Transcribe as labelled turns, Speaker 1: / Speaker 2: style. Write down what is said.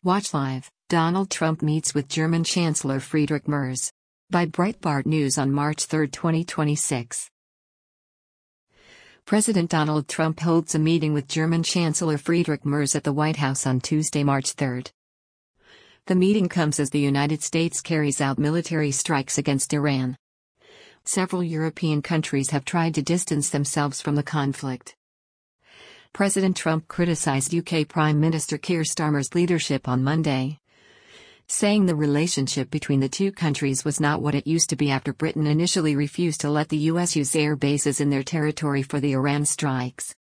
Speaker 1: Watch live. Donald Trump meets with German Chancellor Friedrich Merz. By Breitbart News on March 3, 2026. President Donald Trump holds a meeting with German Chancellor Friedrich Merz at the White House on Tuesday, March 3. The meeting comes as the United States carries out military strikes against Iran. Several European countries have tried to distance themselves from the conflict. President Trump criticized UK Prime Minister Keir Starmer's leadership on Monday, saying the relationship between the two countries was not what it used to be after Britain initially refused to let the US use air bases in their territory for the Iran strikes.